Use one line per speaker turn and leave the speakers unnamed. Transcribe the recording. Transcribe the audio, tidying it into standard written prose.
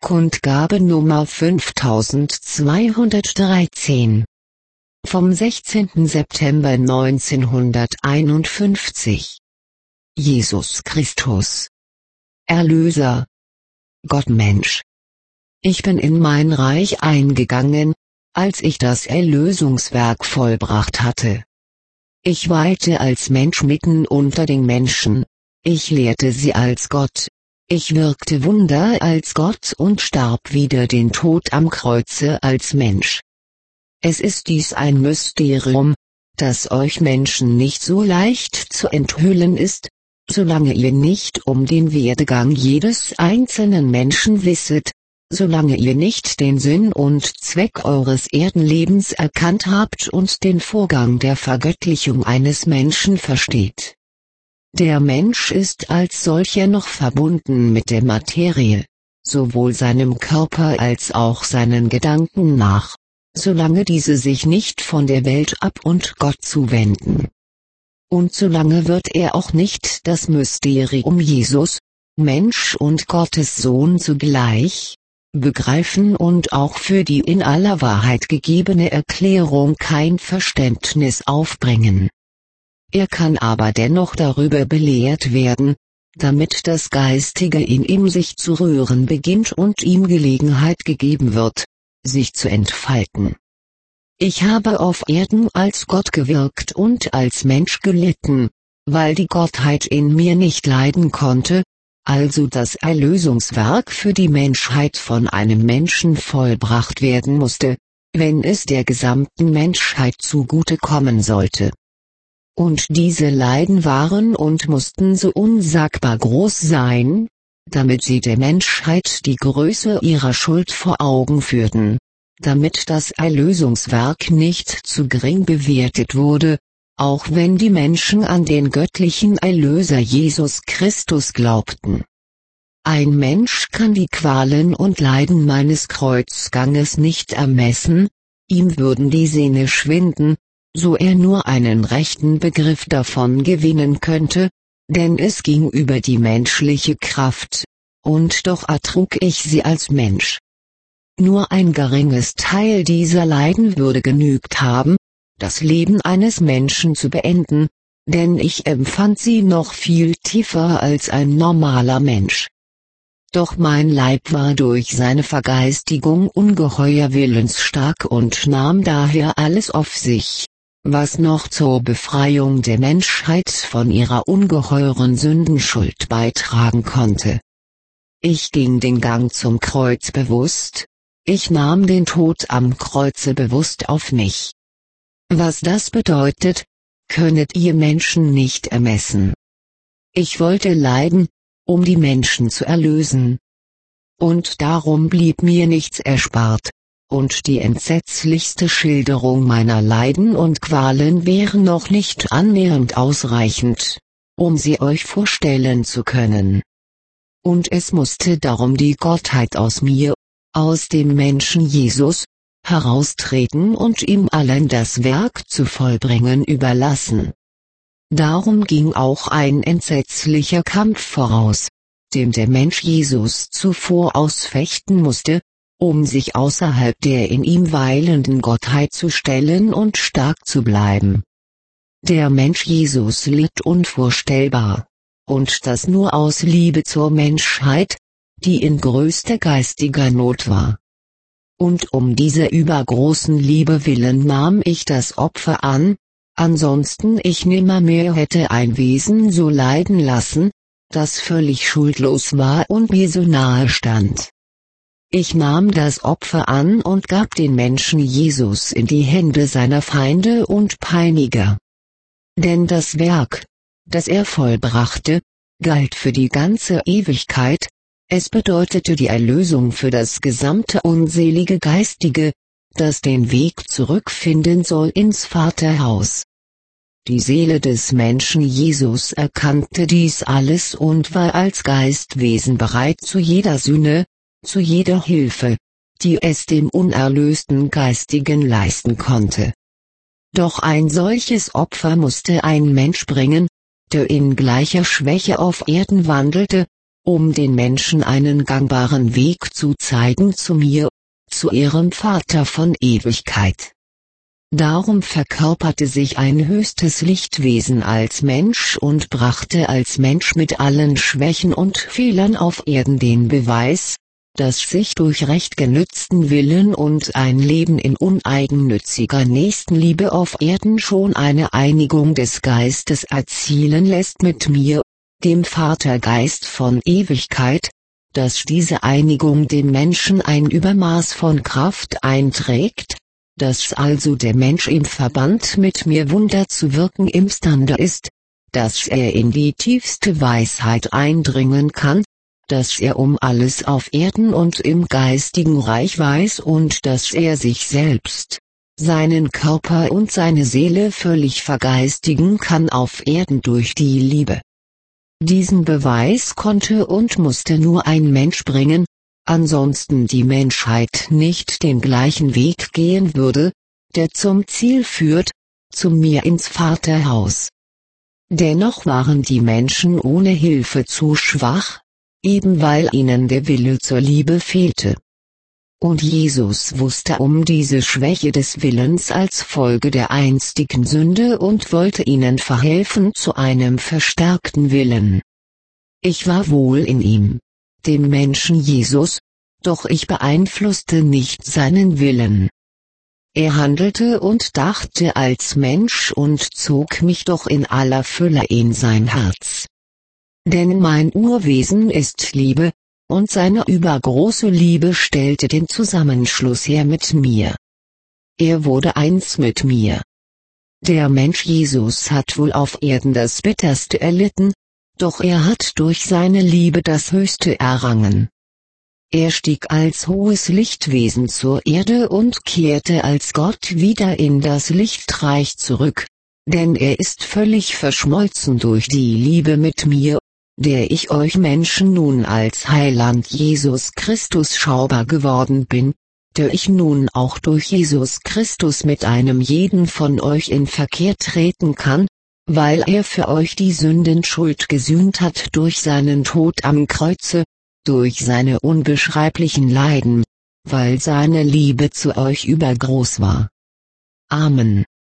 Kundgabe Nummer 5213. Vom 16. September 1951. Jesus Christus. Erlöser. Gottmensch. Ich bin in mein Reich eingegangen, als ich das Erlösungswerk vollbracht hatte. Ich weilte als Mensch mitten unter den Menschen, ich lehrte sie als Gott. Ich wirkte Wunder als Gott und starb wieder den Tod am Kreuze als Mensch. Es ist dies ein Mysterium, das euch Menschen nicht so leicht zu enthüllen ist, solange ihr nicht um den Werdegang jedes einzelnen Menschen wisset, solange ihr nicht den Sinn und Zweck eures Erdenlebens erkannt habt und den Vorgang der Vergöttlichung eines Menschen versteht. Der Mensch ist als solcher noch verbunden mit der Materie, sowohl seinem Körper als auch seinen Gedanken nach, solange diese sich nicht von der Welt ab und Gott zuwenden. Und solange wird er auch nicht das Mysterium Jesus, Mensch und Gottes Sohn zugleich, begreifen und auch für die in aller Wahrheit gegebene Erklärung kein Verständnis aufbringen. Er kann aber dennoch darüber belehrt werden, damit das Geistige in ihm sich zu rühren beginnt und ihm Gelegenheit gegeben wird, sich zu entfalten. Ich habe auf Erden als Gott gewirkt und als Mensch gelitten, weil die Gottheit in mir nicht leiden konnte, also das Erlösungswerk für die Menschheit von einem Menschen vollbracht werden musste, wenn es der gesamten Menschheit zugute kommen sollte. Und diese Leiden waren und mussten so unsagbar groß sein, damit sie der Menschheit die Größe ihrer Schuld vor Augen führten, damit das Erlösungswerk nicht zu gering bewertet wurde, auch wenn die Menschen an den göttlichen Erlöser Jesus Christus glaubten. Ein Mensch kann die Qualen und Leiden meines Kreuzganges nicht ermessen, ihm würden die Sinne schwinden, so er nur einen rechten Begriff davon gewinnen könnte, denn es ging über die menschliche Kraft, und doch ertrug ich sie als Mensch. Nur ein geringes Teil dieser Leiden würde genügt haben, das Leben eines Menschen zu beenden, denn ich empfand sie noch viel tiefer als ein normaler Mensch. Doch mein Leib war durch seine Vergeistigung ungeheuer willensstark und nahm daher alles auf sich, was noch zur Befreiung der Menschheit von ihrer ungeheuren Sündenschuld beitragen konnte. Ich ging den Gang zum Kreuz bewusst, ich nahm den Tod am Kreuze bewusst auf mich. Was das bedeutet, könnet ihr Menschen nicht ermessen. Ich wollte leiden, um die Menschen zu erlösen. Und darum blieb mir nichts erspart, und die entsetzlichste Schilderung meiner Leiden und Qualen wäre noch nicht annähernd ausreichend, um sie euch vorstellen zu können. Und es musste darum die Gottheit aus mir, aus dem Menschen Jesus, heraustreten und ihm allen das Werk zu vollbringen überlassen. Darum ging auch ein entsetzlicher Kampf voraus, dem der Mensch Jesus zuvor ausfechten musste, um sich außerhalb der in ihm weilenden Gottheit zu stellen und stark zu bleiben. Der Mensch Jesus litt unvorstellbar, und das nur aus Liebe zur Menschheit, die in größter geistiger Not war. Und um dieser übergroßen Liebe willen nahm ich das Opfer an, ansonsten ich nimmermehr hätte ein Wesen so leiden lassen, das völlig schuldlos war und mir so nahe stand. Ich nahm das Opfer an und gab den Menschen Jesus in die Hände seiner Feinde und Peiniger. Denn das Werk, das er vollbrachte, galt für die ganze Ewigkeit, es bedeutete die Erlösung für das gesamte unselige Geistige, das den Weg zurückfinden soll ins Vaterhaus. Die Seele des Menschen Jesus erkannte dies alles und war als Geistwesen bereit zu jeder Sühne, zu jeder Hilfe, die es dem unerlösten Geistigen leisten konnte. Doch ein solches Opfer musste ein Mensch bringen, der in gleicher Schwäche auf Erden wandelte, um den Menschen einen gangbaren Weg zu zeigen zu mir, zu ihrem Vater von Ewigkeit. Darum verkörperte sich ein höchstes Lichtwesen als Mensch und brachte als Mensch mit allen Schwächen und Fehlern auf Erden den Beweis, dass sich durch recht genützten Willen und ein Leben in uneigennütziger Nächstenliebe auf Erden schon eine Einigung des Geistes erzielen lässt mit mir, dem Vatergeist von Ewigkeit, dass diese Einigung dem Menschen ein Übermaß von Kraft einträgt, dass also der Mensch im Verband mit mir Wunder zu wirken imstande ist, dass er in die tiefste Weisheit eindringen kann, dass er um alles auf Erden und im geistigen Reich weiß und dass er sich selbst, seinen Körper und seine Seele völlig vergeistigen kann auf Erden durch die Liebe. Diesen Beweis konnte und musste nur ein Mensch bringen, ansonsten die Menschheit nicht den gleichen Weg gehen würde, der zum Ziel führt, zu mir ins Vaterhaus. Dennoch waren die Menschen ohne Hilfe zu schwach, eben weil ihnen der Wille zur Liebe fehlte. Und Jesus wusste um diese Schwäche des Willens als Folge der einstigen Sünde und wollte ihnen verhelfen zu einem verstärkten Willen. Ich war wohl in ihm, dem Menschen Jesus, doch ich beeinflusste nicht seinen Willen. Er handelte und dachte als Mensch und zog mich doch in aller Fülle in sein Herz. Denn mein Urwesen ist Liebe, und seine übergroße Liebe stellte den Zusammenschluss her mit mir. Er wurde eins mit mir. Der Mensch Jesus hat wohl auf Erden das Bitterste erlitten, doch er hat durch seine Liebe das Höchste errangen. Er stieg als hohes Lichtwesen zur Erde und kehrte als Gott wieder in das Lichtreich zurück, denn er ist völlig verschmolzen durch die Liebe mit mir, der ich euch Menschen nun als Heiland Jesus Christus schaubar geworden bin, der ich nun auch durch Jesus Christus mit einem jeden von euch in Verkehr treten kann, weil er für euch die Sündenschuld gesühnt hat durch seinen Tod am Kreuze, durch seine unbeschreiblichen Leiden, weil seine Liebe zu euch übergroß war. Amen.